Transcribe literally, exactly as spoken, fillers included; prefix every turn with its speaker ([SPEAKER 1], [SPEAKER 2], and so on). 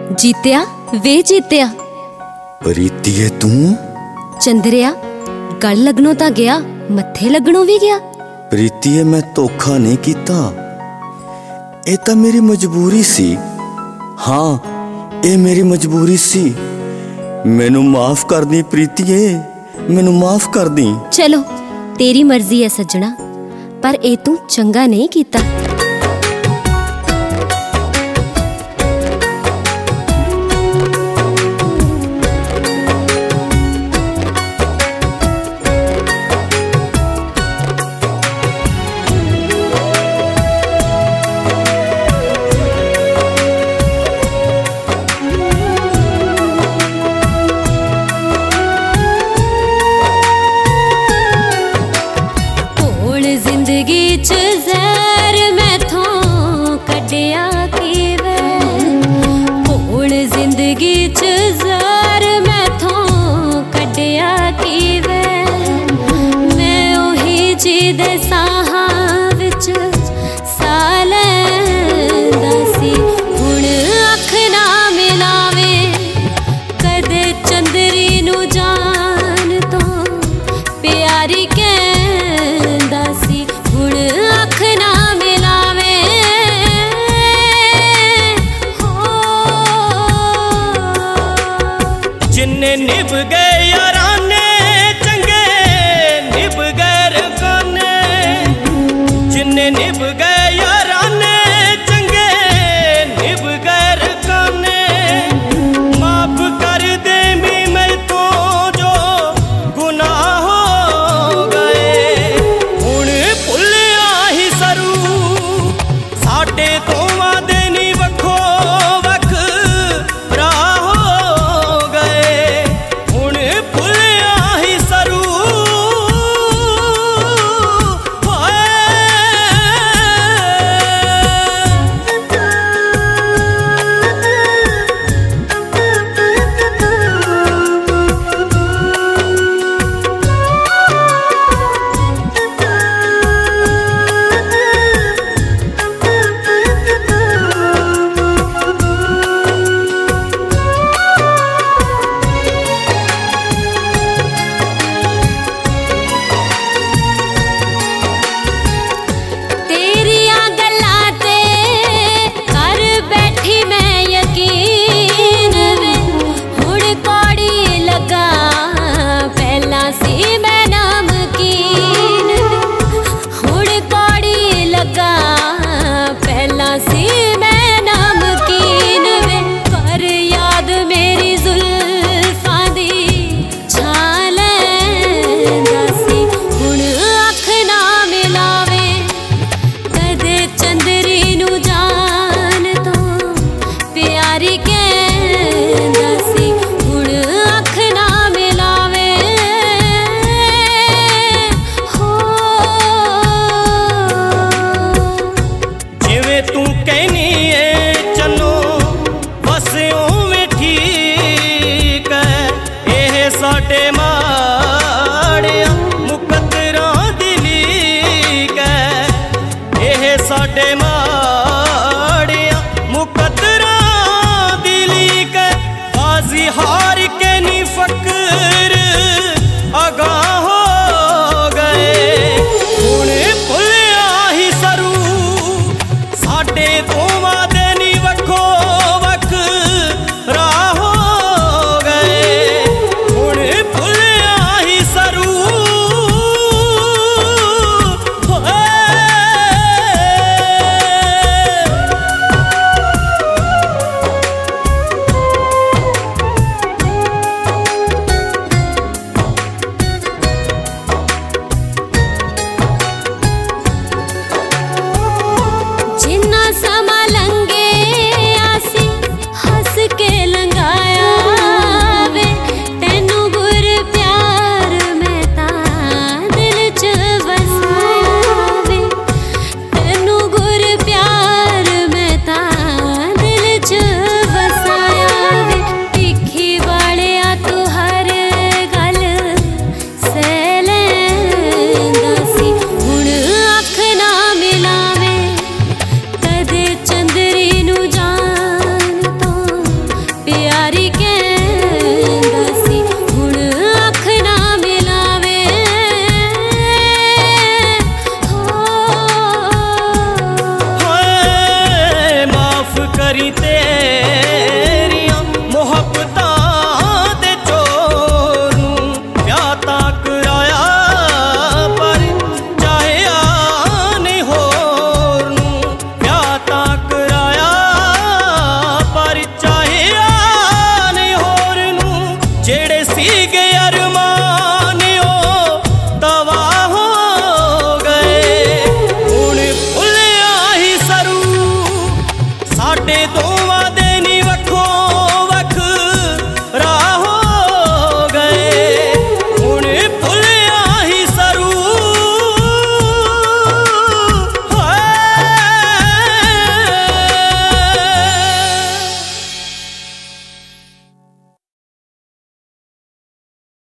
[SPEAKER 1] जीत्या वे जीत्या।
[SPEAKER 2] प्रीतिए तू?
[SPEAKER 1] चंद्रिया गल लगनों तां गया, मत्थे लगनों भी गया।
[SPEAKER 2] प्रीतिए मैं धोखा नहीं कीता, ये तो मेरी मजबूरी सी। हाँ ये मेरी मजबूरी सी, मैनू माफ कर दी प्रीतिए, मैनू माफ कर दी।
[SPEAKER 1] चलो तेरी मर्जी है सज्जना, पर ए तू चंगा नहीं कीता।
[SPEAKER 3] जिंदगी च ज़हर मैथों कढ़िया की वे, हुण जिंदगी च ज़हर मैथों कढ़िया की वे। मैं ओही जी दे साहां विच साह लैंदा सी, हुण अख ना मिलावे कदे चंदरी नू जान तो प्यारी कहंदा सी। हुण अख ना मिलावे हो,
[SPEAKER 4] जिन्ने निभ गए याराने चंगे निभ गए रकाने, जिन्ने निभ गए याराने चंगे निभ गए रकाने। माफ कर दे मी मैं तो जो गुनाह हो गए, हुण भुलिया ही सरू साडे दोवां दे नी वखो वख भरा हो गए। हुण भुलिया ही सरू होए,
[SPEAKER 3] तेरियां गल्लां ते कर बैठी मैं यकीन वे। हुण कौड़ी लगा पहला सी मैं नमकीन वे, हुण कौड़ी लगा पहला सी मैं नमकीन वे। कर याद मेरी जुल्फां दी छां लैंदा सी, हुण अख ना मिलावे कदे चंदरी नू जान तो प्यारी कहंदा सी। हुण अख ना मिलावे हो,
[SPEAKER 4] जिवें तू कहनी है चलो बस उवें ठीक है। एह साडे माड़िया मुकद्दरां दी लीक है, एह साडे माड़िया मुकद्दरां दी लीक है। बाजी हार के नी फकर अगां हो गए, हुण भुलिया ही सरू साडे दोवां दे नी वखो वख भरा हो गए। हुण भुलिया ही सरू होए, मेरी ते